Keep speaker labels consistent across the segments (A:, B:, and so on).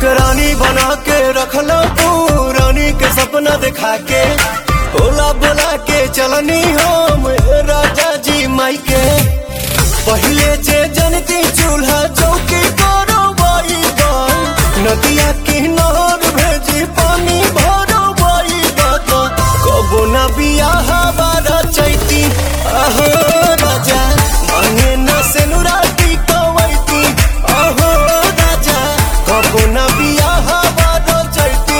A: हमके रानी बना के रखला तू, रानी के सपना दिखा के बोला बोला के चलनी हम राजा जी माई के। पहले जे जनती चूल्हा चौकी करो बाई बाई, नदिया किनार भेजी पानी भरो बाई बात। कबो न बियाह बारा चैती आहो राजा, मांगे न सेनुराती कवैती आहो राजा। कबो न बियाह बारा चैती।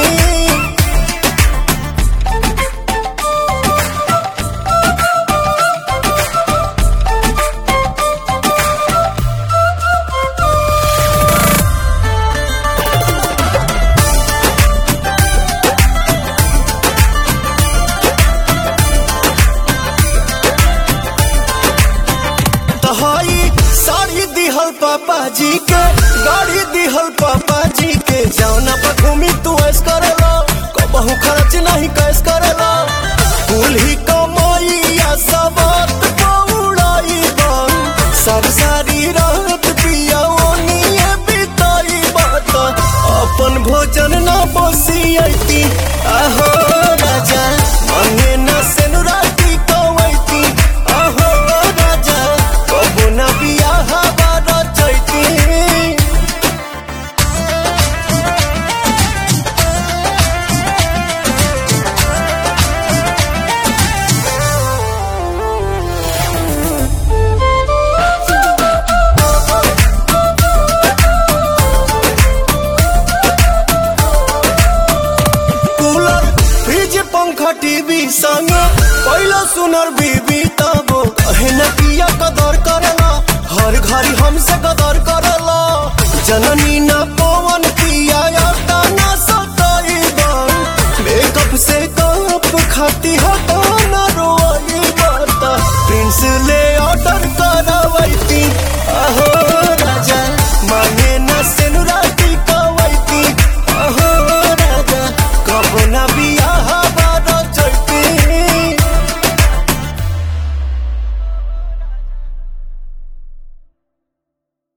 A: साड़ी दिहल पापा जी के, गाड़ी दिहल पापा जी के, जौना पर घूमी तू ऐस करेला, कबहू खर्च नहीं कैस करेला। फूल ही कमाइया सबत पौड़ाई बन, सारी रात पिया ओनिए बिताई बात। अपन भोजन न बसियती आहो राजा, मांगे न सेनुराती कवैती आहो राजा। कबो न बियाह बारा चैती। कूलर फ्रिज पंखा टीवी संग पहला सुनर बीबी तबो कहे न किया कदर करेला, हर घड़ी हमसे कदर करेला। जननी न पवन किया या न सताई बन, मेकअप से कप खाती है